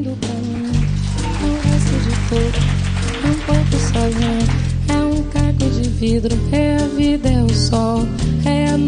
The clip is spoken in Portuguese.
fim do caminho. É um resto de flor, é um pouco sozinho. É um caco de vidro, é a vida, é o sol, é a